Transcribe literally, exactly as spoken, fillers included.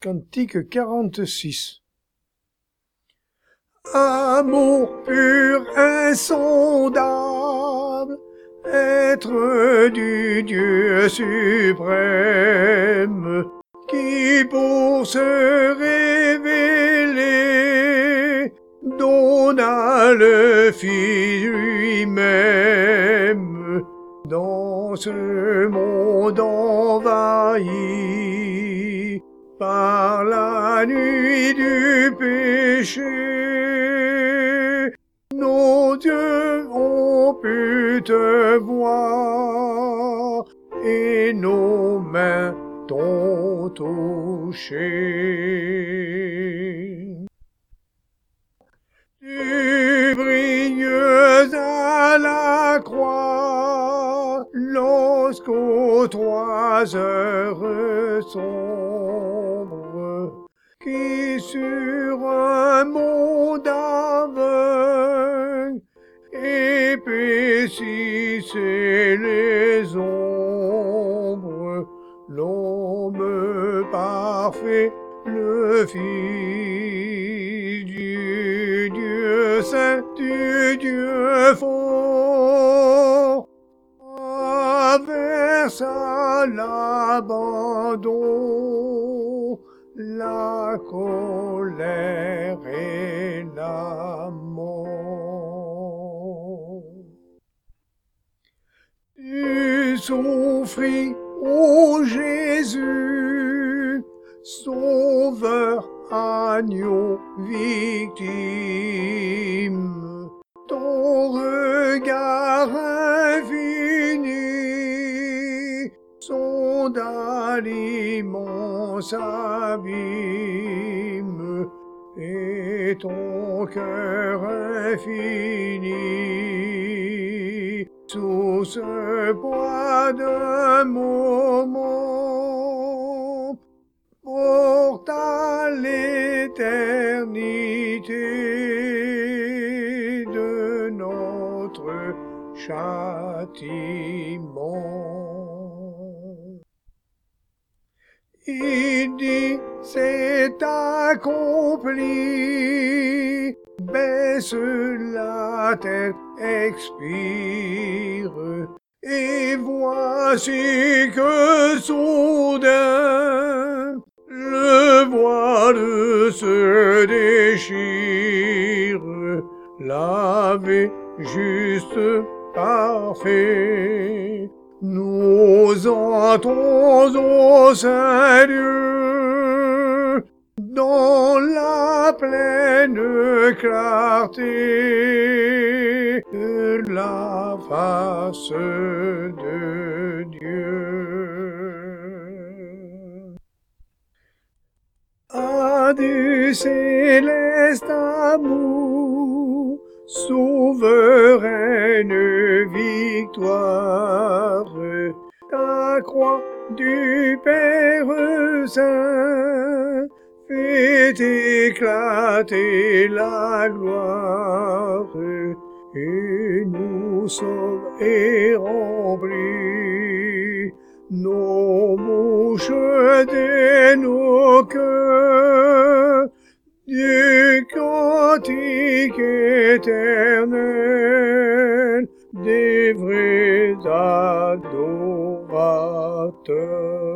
Cantique quarante-six. Amour pur, insondable, être du Dieu suprême, qui pour se révéler donna le Fils lui-même dans ce monde envahi par la nuit du péché. Nos yeux ont pu te voir et nos mains t'ont touché. Tu brilles à la croix lorsqu'aux trois heures sombres qui sur un monde aveugle épaississaient les ombres, l'homme parfait, le Fils du Dieu saint, du Dieu fort, traversa l'abandon, la colère et la mort. Tu souffris, ô Jésus, Sauveur, agneau, victime, ton regard infini sonda l'immense abîme et ton cœur infini sous ce poids d'un moment porte à l'éternité de notre châtiment. Il dit, c'est accompli, baisse la tête, expire, et voici que soudain, le voile se déchire, lavé, juste, parfait. Nous entrons au Saint-Lieu, dans la pleine clarté de la face de Dieu. À du céleste amour, souveraine victoire, ta croix du Père Saint fait éclater la gloire et nous sauve et remplit nos bouches et nos cœurs du cantique éternel des vrais adorateurs.